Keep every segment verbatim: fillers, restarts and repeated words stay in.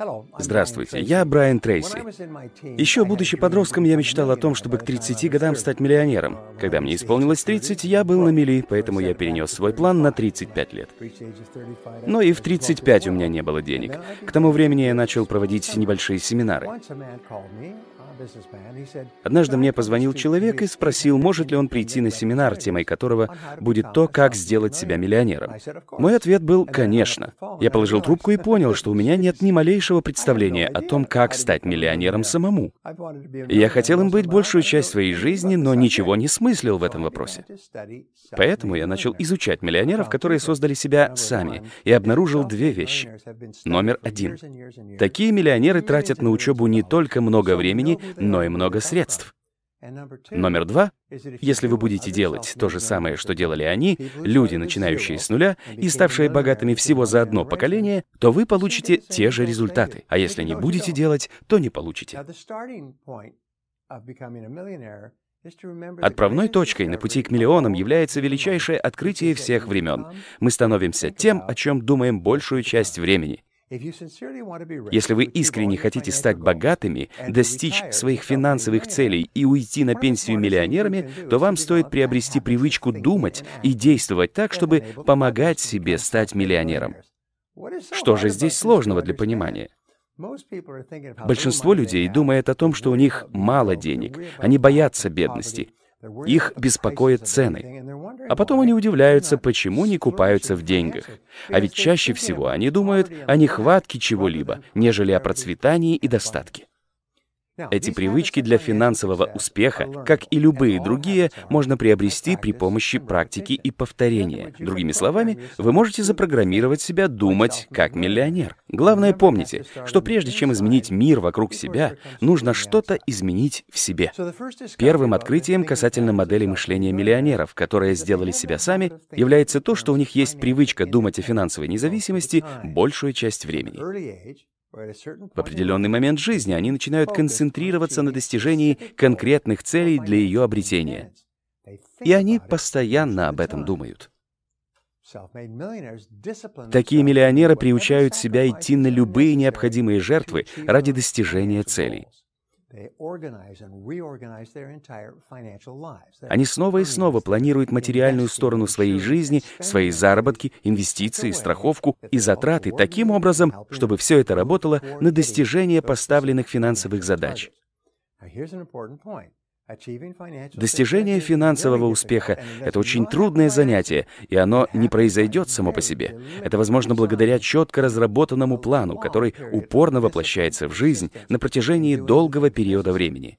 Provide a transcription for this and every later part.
Здравствуйте, я Брайан Трейси. Еще будучи подростком, я мечтал о том, чтобы к тридцати годам стать миллионером. Когда мне исполнилось тридцать, я был на мели, поэтому я перенес свой план на тридцать пять лет. Но и в тридцать пять у меня не было денег. К тому времени я начал проводить небольшие семинары. Однажды мне позвонил человек и спросил, может ли он прийти на семинар, темой которого будет то, как сделать себя миллионером. Мой ответ был «конечно». Я положил трубку и понял, что у меня нет ни малейшего представления о том, как стать миллионером самому. Я хотел им быть большую часть своей жизни, но ничего не смыслил в этом вопросе. Поэтому я начал изучать миллионеров, которые создали себя сами, и обнаружил две вещи. Номер один. Такие миллионеры тратят на учебу не только много времени, но и много средств. Номер два. Если вы будете делать то же самое, что делали они, люди, начинающие с нуля и ставшие богатыми всего за одно поколение, то вы получите те же результаты. А если не будете делать, то не получите. Отправной точкой на пути к миллионам является величайшее открытие всех времен. Мы становимся тем, о чем думаем большую часть времени. Если вы искренне хотите стать богатыми, достичь своих финансовых целей и уйти на пенсию миллионерами, то вам стоит приобрести привычку думать и действовать так, чтобы помогать себе стать миллионером. Что же здесь сложного для понимания? Большинство людей думает о том, что у них мало денег, они боятся бедности. Их беспокоят цены. А потом они удивляются, почему не купаются в деньгах. А ведь чаще всего они думают о нехватке чего-либо, нежели о процветании и достатке. Эти привычки для финансового успеха, как и любые другие, можно приобрести при помощи практики и повторения. Другими словами, вы можете запрограммировать себя думать как миллионер. Главное, помните, что прежде чем изменить мир вокруг себя, нужно что-то изменить в себе. Первым открытием касательно модели мышления миллионеров, которые сделали себя сами, является то, что у них есть привычка думать о финансовой независимости большую часть времени. В определенный момент жизни они начинают концентрироваться на достижении конкретных целей для ее обретения. И они постоянно об этом думают. Такие миллионеры приучают себя идти на любые необходимые жертвы ради достижения целей. Они снова и снова планируют материальную сторону своей жизни, свои заработки, инвестиции, страховку и затраты таким образом, чтобы все это работало на достижение поставленных финансовых задач. Достижение финансового успеха — это очень трудное занятие, и оно не произойдет само по себе. Это возможно благодаря четко разработанному плану, который упорно воплощается в жизнь на протяжении долгого периода времени.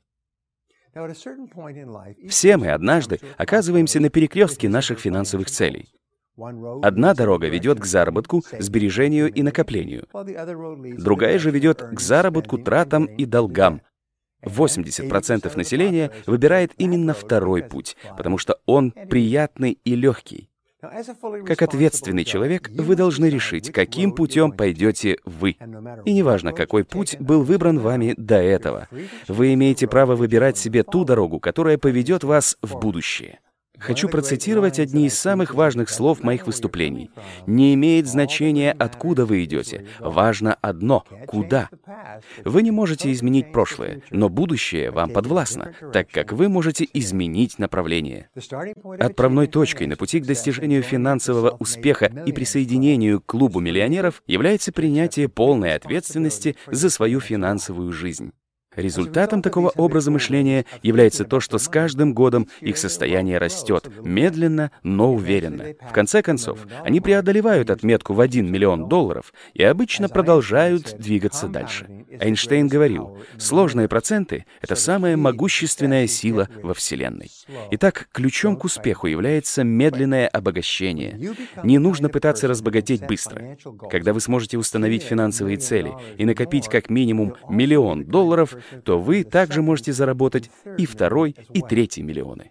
Все мы однажды оказываемся на перекрестке наших финансовых целей. Одна дорога ведет к заработку, сбережению и накоплению. Другая же ведет к заработку, тратам и долгам. восемьдесят процентов населения выбирает именно второй путь, потому что он приятный и легкий. Как ответственный человек, вы должны решить, каким путем пойдете вы. И неважно, какой путь был выбран вами до этого. Вы имеете право выбирать себе ту дорогу, которая поведет вас в будущее. Хочу процитировать одни из самых важных слов моих выступлений. Не имеет значения, откуда вы идете. Важно одно — куда. Вы не можете изменить прошлое, но будущее вам подвластно, так как вы можете изменить направление. Отправной точкой на пути к достижению финансового успеха и присоединению к клубу миллионеров является принятие полной ответственности за свою финансовую жизнь. Результатом такого образа мышления является то, что с каждым годом их состояние растет, медленно, но уверенно. В конце концов, они преодолевают отметку в один миллион долларов и обычно продолжают двигаться дальше. Эйнштейн говорил, сложные проценты — это самая могущественная сила во Вселенной. Итак, ключом к успеху является медленное обогащение. Не нужно пытаться разбогатеть быстро. Когда вы сможете установить финансовые цели и накопить как минимум миллион долларов, то вы также можете заработать и второй, и третий миллионы.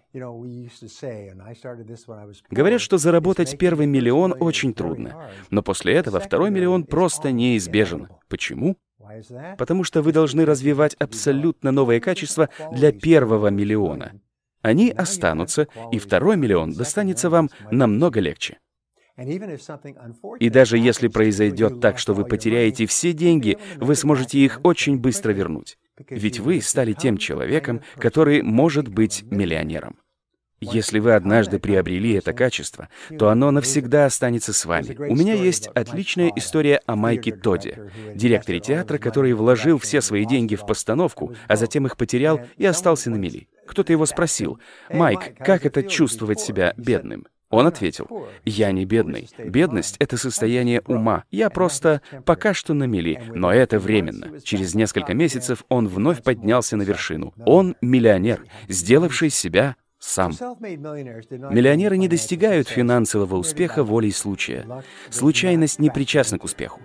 Говорят, что заработать первый миллион очень трудно, но после этого второй миллион просто неизбежен. Почему? Потому что вы должны развивать абсолютно новые качества для первого миллиона. Они останутся, и второй миллион достанется вам намного легче. И даже если произойдет так, что вы потеряете все деньги, вы сможете их очень быстро вернуть. Ведь вы стали тем человеком, который может быть миллионером. Если вы однажды приобрели это качество, то оно навсегда останется с вами. У меня есть отличная история о Майке Тодде, директоре театра, который вложил все свои деньги в постановку, а затем их потерял и остался на мели. Кто-то его спросил: «Майк, как это чувствовать себя бедным?» Он ответил: «Я не бедный. Бедность — это состояние ума. Я просто пока что на мели, но это временно». Через несколько месяцев он вновь поднялся на вершину. Он миллионер, сделавший себя сам. Миллионеры не достигают финансового успеха волей случая. Случайность не причастна к успеху.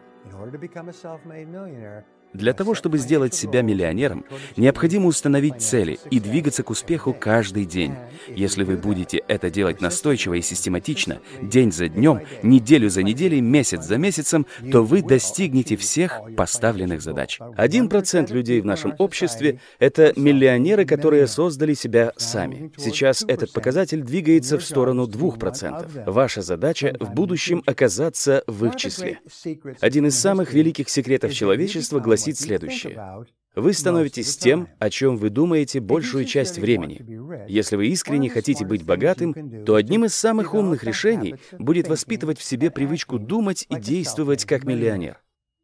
Для того, чтобы сделать себя миллионером, необходимо установить цели и двигаться к успеху каждый день. Если вы будете это делать настойчиво и систематично, день за днем, неделю за неделей, месяц за месяцем, то вы достигнете всех поставленных задач. Один процент людей в нашем обществе — это миллионеры, которые создали себя сами. Сейчас этот показатель двигается в сторону двух процентов. Ваша задача в будущем оказаться в их числе. Один из самых великих секретов человечества гласит следующее. Вы становитесь тем, о чем вы думаете большую часть времени. Если вы искренне хотите быть богатым, то одним из самых умных решений будет воспитывать в себе привычку думать и действовать как миллионер.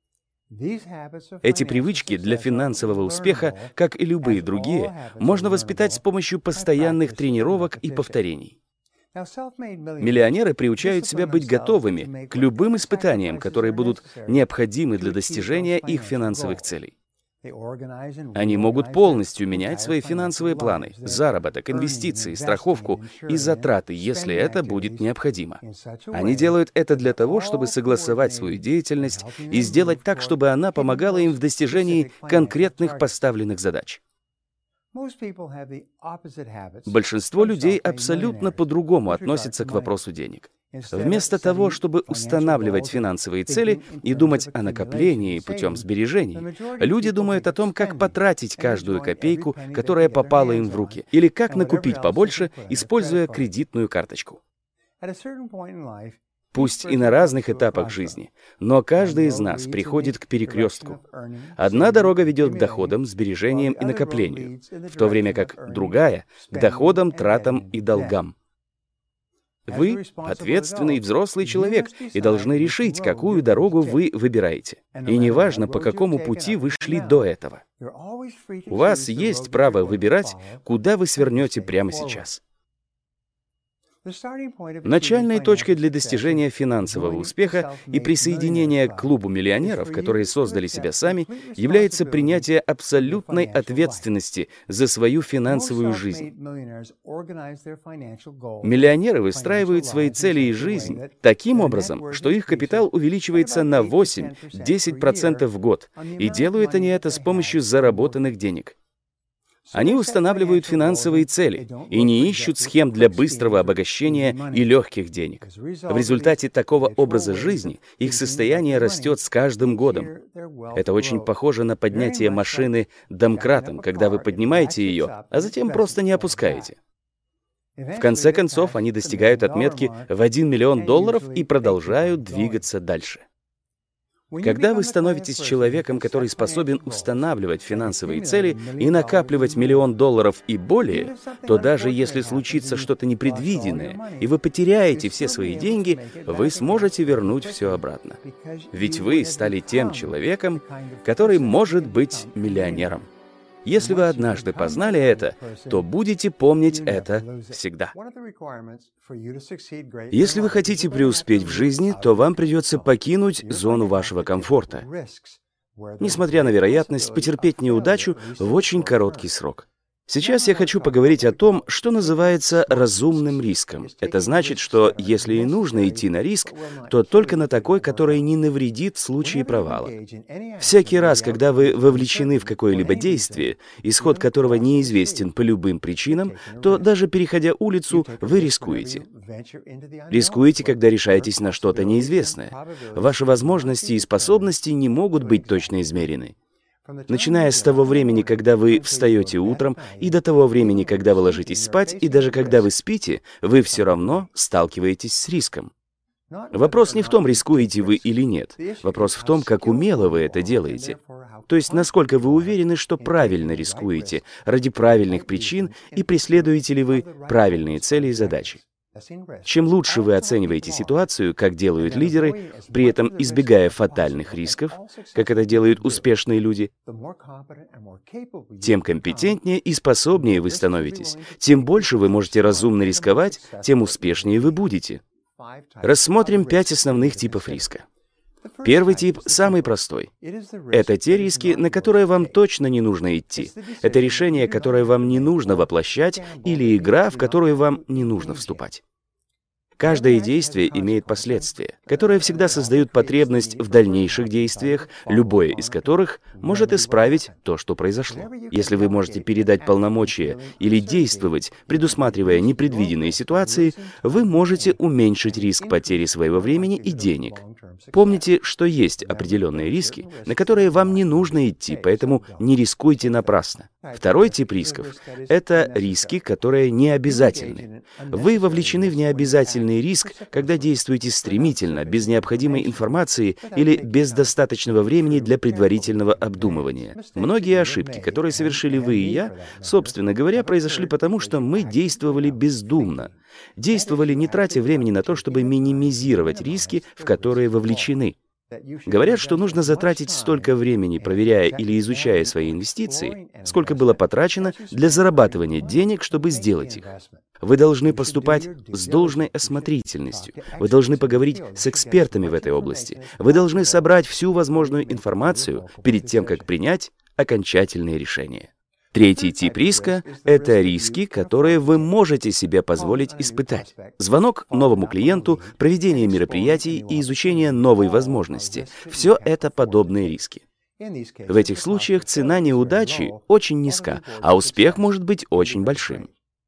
Эти привычки для финансового успеха, как и любые другие, можно воспитать с помощью постоянных тренировок и повторений. Миллионеры приучают себя быть готовыми к любым испытаниям, которые будут необходимы для достижения их финансовых целей. Они могут полностью менять свои финансовые планы, заработок, инвестиции, страховку и затраты, если это будет необходимо. Они делают это для того, чтобы согласовать свою деятельность и сделать так, чтобы она помогала им в достижении конкретных поставленных задач. Большинство людей абсолютно по-другому относятся к вопросу денег. Вместо того, чтобы устанавливать финансовые цели и думать о накоплении путем сбережений, люди думают о том, как потратить каждую копейку, которая попала им в руки, или как накупить побольше, используя кредитную карточку. Пусть и на разных этапах жизни, но каждый из нас приходит к перекрестку. Одна дорога ведет к доходам, сбережениям и накоплению, в то время как другая — к доходам, тратам и долгам. Вы — ответственный взрослый человек и должны решить, какую дорогу вы выбираете. И неважно, по какому пути вы шли до этого. У вас есть право выбирать, куда вы свернете прямо сейчас. Начальной точкой для достижения финансового успеха и присоединения к клубу миллионеров, которые создали себя сами, является принятие абсолютной ответственности за свою финансовую жизнь. Миллионеры выстраивают свои цели и жизнь таким образом, что их капитал увеличивается на восемь-десять процентов в год, и делают они это с помощью заработанных денег. Они устанавливают финансовые цели и не ищут схем для быстрого обогащения и легких денег. В результате такого образа жизни их состояние растет с каждым годом. Это очень похоже на поднятие машины домкратом, когда вы поднимаете ее, а затем просто не опускаете. В конце концов, они достигают отметки в один миллион долларов и продолжают двигаться дальше. Когда вы становитесь человеком, который способен устанавливать финансовые цели и накапливать миллион долларов и более, то даже если случится что-то непредвиденное, и вы потеряете все свои деньги, вы сможете вернуть все обратно. Ведь вы стали тем человеком, который может быть миллионером. Если вы однажды познали это, то будете помнить это всегда. Если вы хотите преуспеть в жизни, то вам придется покинуть зону вашего комфорта, несмотря на вероятность потерпеть неудачу в очень короткий срок. Сейчас я хочу поговорить о том, что называется разумным риском. Это значит, что если и нужно идти на риск, то только на такой, который не навредит в случае провала. Всякий раз, когда вы вовлечены в какое-либо действие, исход которого неизвестен по любым причинам, то даже переходя улицу, вы рискуете. Рискуете, когда решаетесь на что-то неизвестное. Ваши возможности и способности не могут быть точно измерены. Начиная с того времени, когда вы встаете утром, и до того времени, когда вы ложитесь спать, и даже когда вы спите, вы все равно сталкиваетесь с риском. Вопрос не в том, рискуете вы или нет. Вопрос в том, как умело вы это делаете. То есть, насколько вы уверены, что правильно рискуете ради правильных причин и преследуете ли вы правильные цели и задачи. Чем лучше вы оцениваете ситуацию, как делают лидеры, при этом избегая фатальных рисков, как это делают успешные люди, тем компетентнее и способнее вы становитесь. Тем больше вы можете разумно рисковать, тем успешнее вы будете. Рассмотрим пять основных типов риска. Первый тип самый простой. Это те риски, на которые вам точно не нужно идти. Это решение, которое вам не нужно воплощать, или игра, в которую вам не нужно вступать. Каждое действие имеет последствия, которые всегда создают потребность в дальнейших действиях, любое из которых может исправить то, что произошло. Если вы можете передать полномочия или действовать, предусматривая непредвиденные ситуации, вы можете уменьшить риск потери своего времени и денег. Помните, что есть определенные риски, на которые вам не нужно идти, поэтому не рискуйте напрасно. Второй тип рисков — это риски, которые не обязательны. Вы вовлечены в необязательный риск, когда действуете стремительно, без необходимой информации или без достаточного времени для предварительного обдумывания. Многие ошибки, которые совершили вы и я, собственно говоря, произошли потому, что мы действовали бездумно. Действовали, не тратя времени на то, чтобы минимизировать риски, в которые вовлечены. Говорят, что нужно затратить столько времени, проверяя или изучая свои инвестиции, сколько было потрачено для зарабатывания денег, чтобы сделать их. Вы должны поступать с должной осмотрительностью. Вы должны поговорить с экспертами в этой области. Вы должны собрать всю возможную информацию перед тем, как принять окончательные решения. Третий тип риска — это риски, которые вы можете себе позволить испытать. Звонок новому клиенту, проведение мероприятий и изучение новой возможности — все это подобные риски. В этих случаях цена неудачи очень низка, а успех может быть очень большим.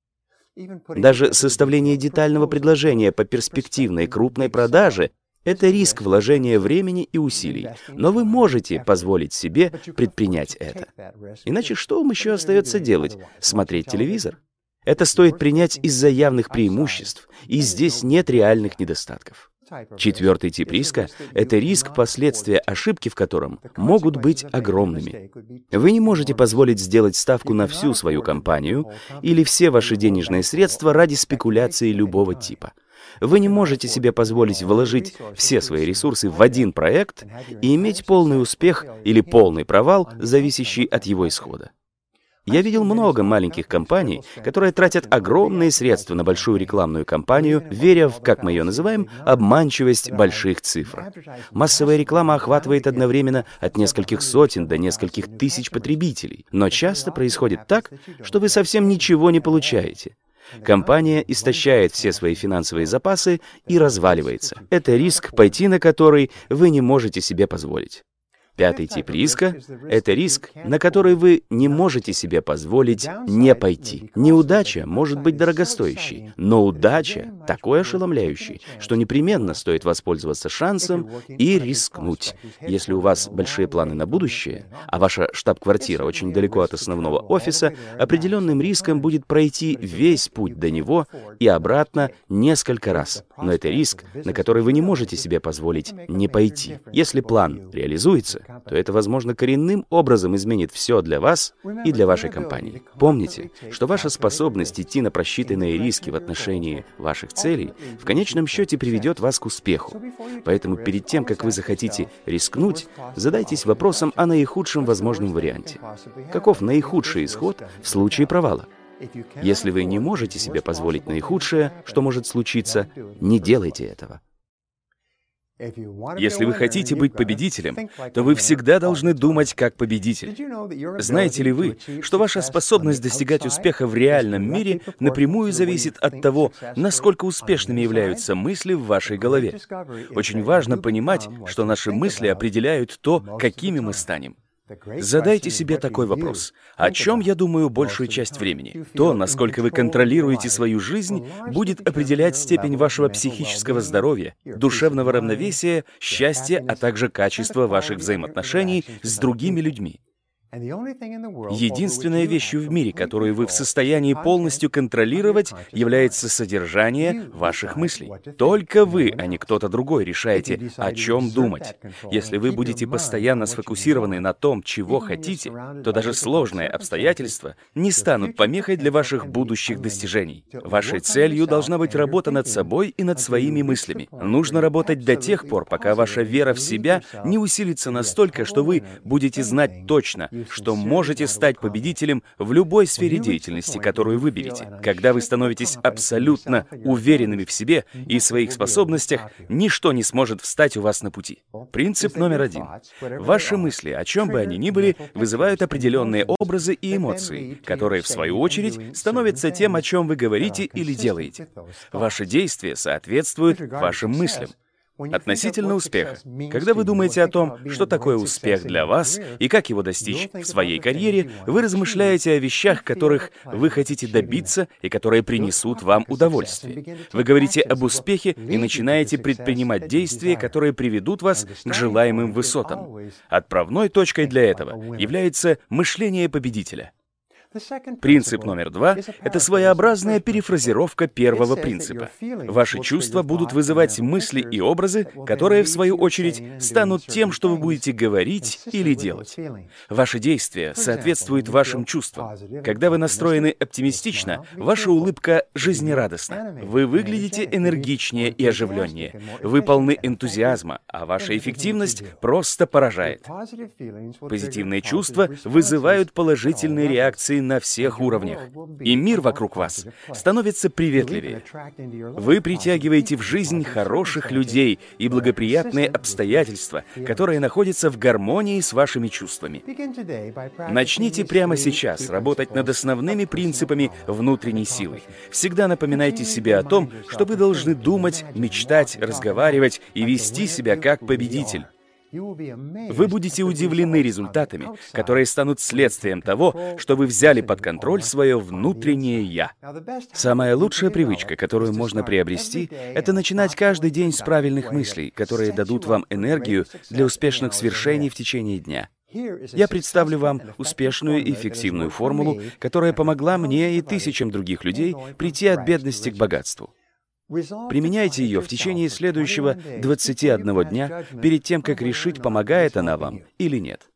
Даже составление детального предложения по перспективной крупной продаже — это риск вложения времени и усилий, но вы можете позволить себе предпринять это. Иначе что вам еще остается делать? Смотреть телевизор? Это стоит принять из-за явных преимуществ, и здесь нет реальных недостатков. Четвертый тип риска — это риск последствия ошибки, в котором могут быть огромными. Вы не можете позволить сделать ставку на всю свою компанию или все ваши денежные средства ради спекуляции любого типа. Вы не можете себе позволить вложить все свои ресурсы в один проект и иметь полный успех или полный провал, зависящий от его исхода. Я видел много маленьких компаний, которые тратят огромные средства на большую рекламную кампанию, веря в, как мы ее называем, обманчивость больших цифр. Массовая реклама охватывает одновременно от нескольких сотен до нескольких тысяч потребителей, но часто происходит так, что вы совсем ничего не получаете. Компания истощает все свои финансовые запасы и разваливается. Это риск, пойти на который вы не можете себе позволить. Пятый тип риска — это риск, на который вы не можете себе позволить не пойти. Неудача может быть дорогостоящей, но удача такой ошеломляющей, что непременно стоит воспользоваться шансом и рискнуть. Если у вас большие планы на будущее, а ваша штаб-квартира очень далеко от основного офиса, определенным риском будет пройти весь путь до него и обратно несколько раз. Но это риск, на который вы не можете себе позволить не пойти. Если план реализуется, то это, возможно, коренным образом изменит все для вас и для вашей компании. Помните, что ваша способность идти на просчитанные риски в отношении ваших целей в конечном счете приведет вас к успеху. Поэтому перед тем, как вы захотите рискнуть, задайтесь вопросом о наихудшем возможном варианте. Каков наихудший исход в случае провала? Если вы не можете себе позволить наихудшее, что может случиться, не делайте этого. Если вы хотите быть победителем, то вы всегда должны думать как победитель. Знаете ли вы, что ваша способность достигать успеха в реальном мире напрямую зависит от того, насколько успешными являются мысли в вашей голове? Очень важно понимать, что наши мысли определяют то, какими мы станем. Задайте себе такой вопрос. О чем я думаю большую часть времени? То, насколько вы контролируете свою жизнь, будет определять степень вашего психического здоровья, душевного равновесия, счастья, а также качество ваших взаимоотношений с другими людьми. Единственной вещью в мире, которую вы в состоянии полностью контролировать, является содержание ваших мыслей. Только вы, а не кто-то другой, решаете, о чем думать. Если вы будете постоянно сфокусированы на том, чего хотите, то даже сложные обстоятельства не станут помехой для ваших будущих достижений. Вашей целью должна быть работа над собой и над своими мыслями. Нужно работать до тех пор, пока ваша вера в себя не усилится настолько, что вы будете знать точно, что можете стать победителем в любой сфере деятельности, которую выберете. Когда вы становитесь абсолютно уверенными в себе и своих способностях, ничто не сможет встать у вас на пути. Принцип номер один. Ваши мысли, о чем бы они ни были, вызывают определенные образы и эмоции, которые, в свою очередь, становятся тем, о чем вы говорите или делаете. Ваши действия соответствуют вашим мыслям. Относительно успеха. Когда вы думаете о том, что такое успех для вас и как его достичь в своей карьере, вы размышляете о вещах, которых вы хотите добиться и которые принесут вам удовольствие. Вы говорите об успехе и начинаете предпринимать действия, которые приведут вас к желаемым высотам. Отправной точкой для этого является мышление победителя. Принцип номер два — это своеобразная перефразировка первого принципа. Ваши чувства будут вызывать мысли и образы, которые, в свою очередь, станут тем, что вы будете говорить или делать. Ваши действия соответствуют вашим чувствам. Когда вы настроены оптимистично, ваша улыбка жизнерадостна. Вы выглядите энергичнее и оживленнее. Вы полны энтузиазма, а ваша эффективность просто поражает. Позитивные чувства вызывают положительные реакции на всех уровнях, и мир вокруг вас становится приветливее. Вы притягиваете в жизнь хороших людей и благоприятные обстоятельства, которые находятся в гармонии с вашими чувствами. Начните прямо сейчас работать над основными принципами внутренней силы. Всегда напоминайте себе о том, что вы должны думать, мечтать, разговаривать и вести себя как победитель. Вы будете удивлены результатами, которые станут следствием того, что вы взяли под контроль свое внутреннее «я». Самая лучшая привычка, которую можно приобрести, это начинать каждый день с правильных мыслей, которые дадут вам энергию для успешных свершений в течение дня. Я представлю вам успешную и эффективную формулу, которая помогла мне и тысячам других людей прийти от бедности к богатству. Применяйте ее в течение следующего двадцати одного дня перед тем, как решить, помогает она вам или нет.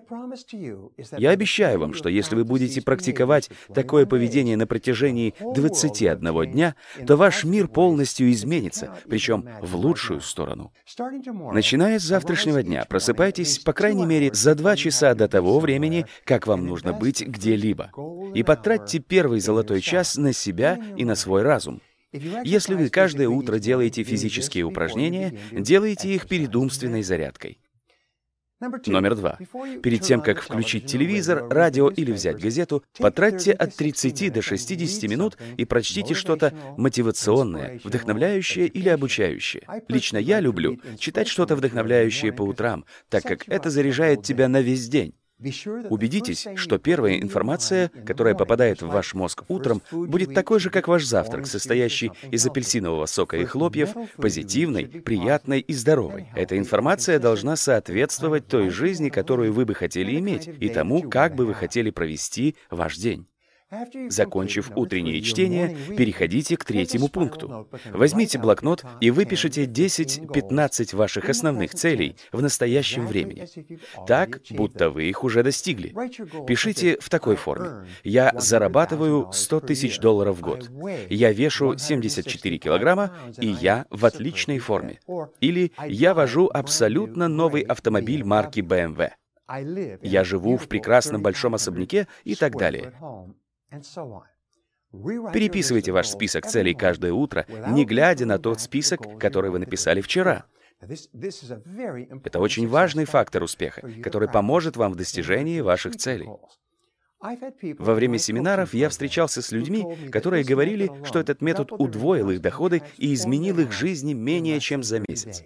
Я обещаю вам, что если вы будете практиковать такое поведение на протяжении двадцати одного дня, то ваш мир полностью изменится, причем в лучшую сторону. Начиная с завтрашнего дня, просыпайтесь, по крайней мере, за два часа до того времени, как вам нужно быть где-либо, и потратьте первый золотой час на себя и на свой разум. Если вы каждое утро делаете физические упражнения, делайте их перед умственной зарядкой. Номер два. Перед тем, как включить телевизор, радио или взять газету, потратьте от тридцати до шестидесяти минут и прочтите что-то мотивационное, вдохновляющее или обучающее. Лично я люблю читать что-то вдохновляющее по утрам, так как это заряжает тебя на весь день. Убедитесь, что первая информация, которая попадает в ваш мозг утром, будет такой же, как ваш завтрак, состоящий из апельсинового сока и хлопьев, позитивной, приятной и здоровой. Эта информация должна соответствовать той жизни, которую вы бы хотели иметь, и тому, как бы вы хотели провести ваш день. Закончив утреннее чтение, переходите к третьему пункту. Возьмите блокнот и выпишите десять-пятнадцать ваших основных целей в настоящем времени. Так, будто вы их уже достигли. Пишите в такой форме. Я зарабатываю сто тысяч долларов в год. Я вешу семьдесят четыре килограмма, и я в отличной форме. Или я вожу абсолютно новый автомобиль марки бэ эм вэ. Я живу в прекрасном большом особняке и так далее. Переписывайте ваш список целей каждое утро, не глядя на тот список, который вы написали вчера. Это очень важный фактор успеха, который поможет вам в достижении ваших целей. Во время семинаров я встречался с людьми, которые говорили, что этот метод удвоил их доходы и изменил их жизни менее чем за месяц.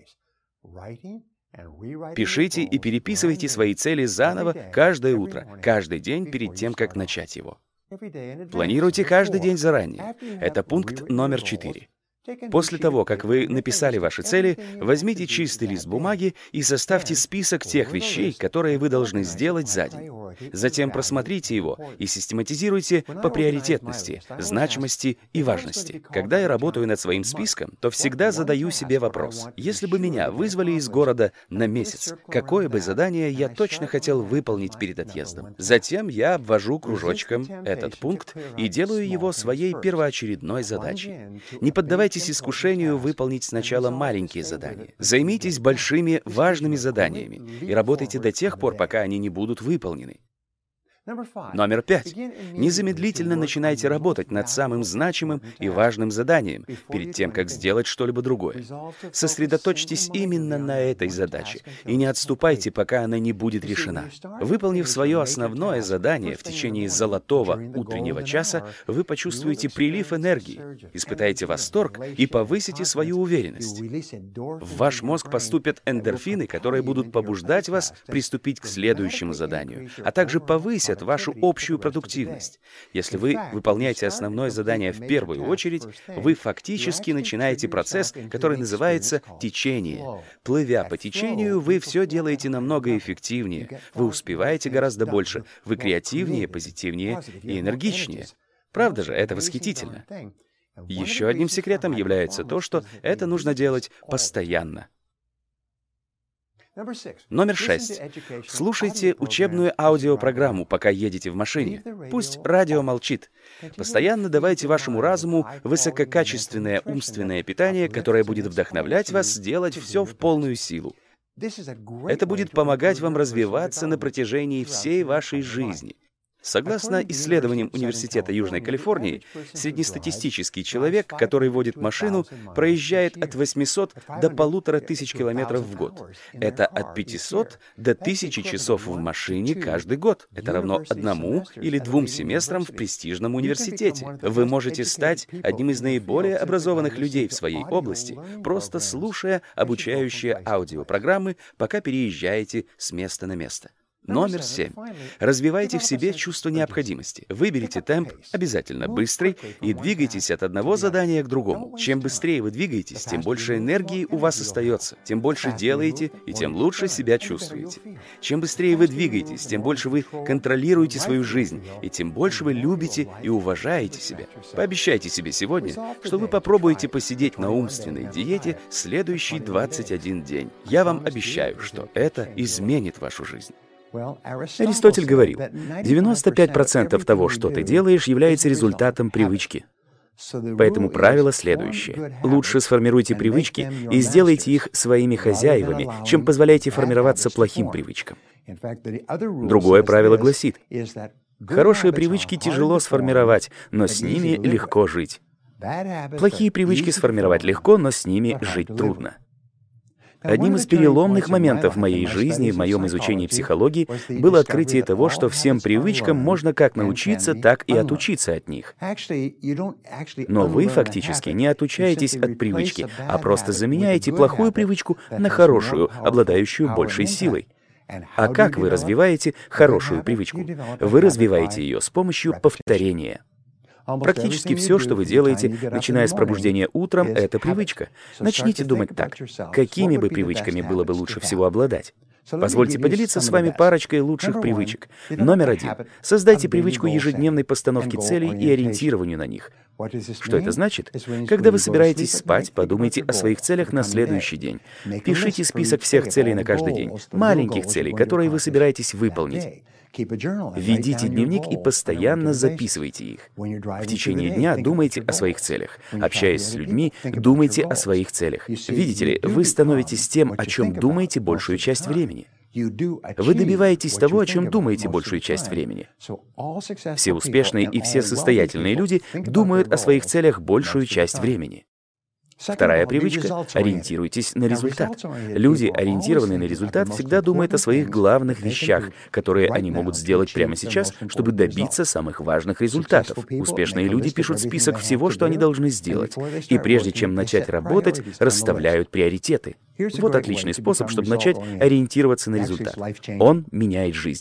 Пишите и переписывайте свои цели заново каждое утро, каждый день перед тем, как начать его. Планируйте каждый день заранее. Это пункт номер четыре. После того, как вы написали ваши цели, возьмите чистый лист бумаги и составьте список тех вещей, которые вы должны сделать за день. Затем просмотрите его и систематизируйте по приоритетности, значимости и важности. Когда я работаю над своим списком, то всегда задаю себе вопрос: если бы меня вызвали из города на месяц, какое бы задание я точно хотел выполнить перед отъездом? Затем я обвожу кружочком этот пункт и делаю его своей первоочередной задачей. Не поддавайтесь искушению выполнить сначала маленькие задания. Займитесь большими важными заданиями и работайте до тех пор, пока они не будут выполнены. Номер пять. Незамедлительно начинайте работать над самым значимым и важным заданием перед тем, как сделать что-либо другое. Сосредоточьтесь именно на этой задаче и не отступайте, пока она не будет решена. Выполнив свое основное задание в течение золотого утреннего часа, вы почувствуете прилив энергии, испытаете восторг и повысите свою уверенность. В ваш мозг поступят эндорфины, которые будут побуждать вас приступить к следующему заданию, а также повысят вашу общую продуктивность. Если вы выполняете основное задание в первую очередь, вы фактически начинаете процесс, который называется течение. Плывя по течению, вы все делаете намного эффективнее, вы успеваете гораздо больше, вы креативнее, позитивнее и энергичнее. Правда же, это восхитительно. Еще одним секретом является то, что это нужно делать постоянно. Номер шесть. Слушайте учебную аудиопрограмму, пока едете в машине. Пусть радио молчит. Постоянно давайте вашему разуму высококачественное умственное питание, которое будет вдохновлять вас сделать все в полную силу. Это будет помогать вам развиваться на протяжении всей вашей жизни. Согласно исследованиям Университета Южной Калифорнии, среднестатистический человек, который водит машину, проезжает от восьмисот до полутора тысяч километров в год. Это от пятисот до тысячи часов в машине каждый год. Это равно одному или двум семестрам в престижном университете. Вы можете стать одним из наиболее образованных людей в своей области, просто слушая обучающие аудиопрограммы, пока переезжаете с места на место. Номер семь. Развивайте в себе чувство необходимости. Выберите темп, обязательно быстрый, и двигайтесь от одного задания к другому. Чем быстрее вы двигаетесь, тем больше энергии у вас остается, тем больше делаете и тем лучше себя чувствуете. Чем быстрее вы двигаетесь, тем больше вы контролируете свою жизнь, и тем больше вы любите и уважаете себя. Пообещайте себе сегодня, что вы попробуете посидеть на умственной диете следующий двадцать один день. Я вам обещаю, что это изменит вашу жизнь. Аристотель говорил, девяносто пять процентов того, что ты делаешь, является результатом привычки. Поэтому правило следующее. Лучше сформируйте привычки и сделайте их своими хозяевами, чем позволяйте формироваться плохим привычкам. Другое правило гласит, хорошие привычки тяжело сформировать, но с ними легко жить. Плохие привычки сформировать легко, но с ними жить трудно. Одним из переломных моментов в моей жизни, в моем изучении психологии, было открытие того, что всем привычкам можно как научиться, так и отучиться от них. Но вы фактически не отучаетесь от привычки, а просто заменяете плохую привычку на хорошую, обладающую большей силой. А как вы развиваете хорошую привычку? Вы развиваете ее с помощью повторения. Практически все, что вы делаете, начиная с пробуждения утром, это привычка. Начните думать так. Какими бы привычками было бы лучше всего обладать? Позвольте поделиться с вами парочкой лучших привычек. Номер один. Создайте привычку ежедневной постановки целей и ориентированию на них. Что это значит? Когда вы собираетесь спать, подумайте о своих целях на следующий день. Пишите список всех целей на каждый день, маленьких целей, которые вы собираетесь выполнить. Ведите дневник и постоянно записывайте их. В течение дня думайте о своих целях. Общаясь с людьми, думайте о своих целях. Видите ли, вы становитесь тем, о чем думаете большую часть времени. Вы добиваетесь того, о чем думаете большую часть времени. Все успешные и все состоятельные люди думают о своих целях большую часть времени. Вторая привычка — ориентируйтесь на результат. Люди, ориентированные на результат, всегда думают о своих главных вещах, которые они могут сделать прямо сейчас, чтобы добиться самых важных результатов. Успешные люди пишут список всего, что они должны сделать, и прежде чем начать работать, расставляют приоритеты. Вот отличный способ, чтобы начать ориентироваться на результат. Он меняет жизни.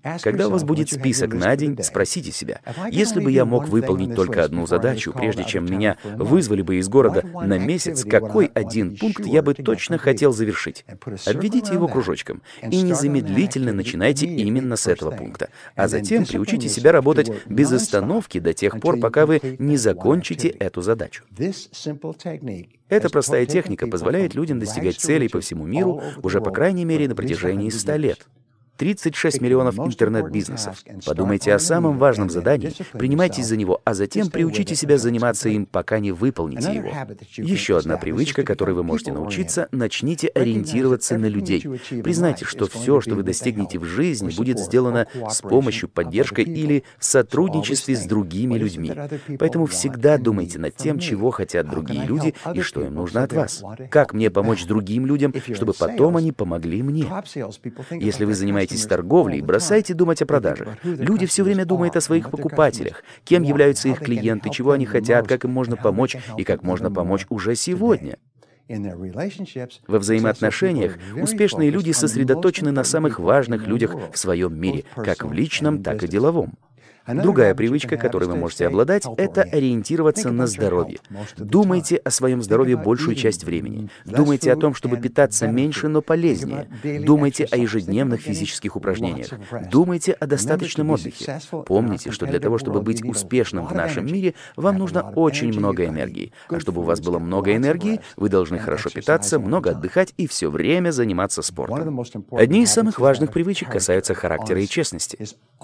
Когда у вас будет список на день, спросите себя, если бы я мог выполнить только одну задачу, прежде чем меня вызвали бы из города на месяц, какой один пункт я бы точно хотел завершить? Обведите его кружочком и незамедлительно начинайте именно с этого пункта, а затем приучите себя работать без остановки до тех пор, пока вы не закончите эту задачу. Эта простая техника позволяет людям достигать целей по всему миру уже по крайней мере на протяжении ста лет. тридцать шесть миллионов интернет-бизнесов. Подумайте о самом важном задании, принимайтесь за него, а затем приучите себя заниматься им, пока не выполните его. Еще одна привычка, которой вы можете научиться — начните ориентироваться на людей. Признайте, что все, что вы достигнете в жизни, будет сделано с помощью, поддержкой или в сотрудничестве с другими людьми. Поэтому всегда думайте над тем, чего хотят другие люди и что им нужно от вас. Как мне помочь другим людям, чтобы потом они помогли мне? Если вы занимаетесь торговлей, бросайте думать о продажах. Люди все время думают о своих покупателях, кем являются их клиенты, чего они хотят, как им можно помочь и как можно помочь уже сегодня. Во взаимоотношениях успешные люди сосредоточены на самых важных людях в своем мире, как в личном, так и деловом. Другая привычка, которой вы можете обладать, это ориентироваться на здоровье. Думайте о своем здоровье большую часть времени. Думайте о том, чтобы питаться меньше, но полезнее. Думайте о ежедневных физических упражнениях. Думайте о достаточном отдыхе. Помните, что для того, чтобы быть успешным в нашем мире, вам нужно очень много энергии. А чтобы у вас было много энергии, вы должны хорошо питаться, много отдыхать и все время заниматься спортом. Одни из самых важных привычек касаются характера и честности.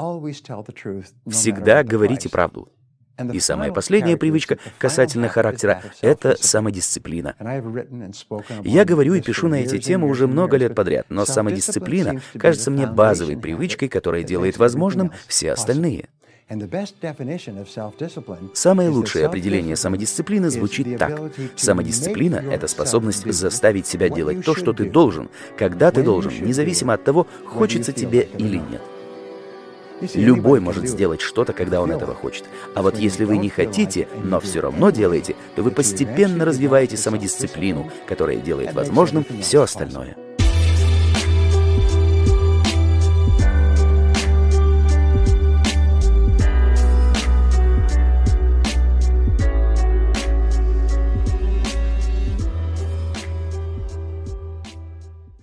Всегда говорите правду. И самая последняя привычка касательно характера — это самодисциплина. Я говорю и пишу на эти темы уже много лет подряд, но самодисциплина кажется мне базовой привычкой, которая делает возможным все остальные. Самое лучшее определение самодисциплины звучит так. Самодисциплина — это способность заставить себя делать то, что ты должен, когда ты должен, независимо от того, хочется тебе или нет. Любой может сделать что-то, когда он этого хочет. А вот если вы не хотите, но все равно делаете, то вы постепенно развиваете самодисциплину, которая делает возможным все остальное.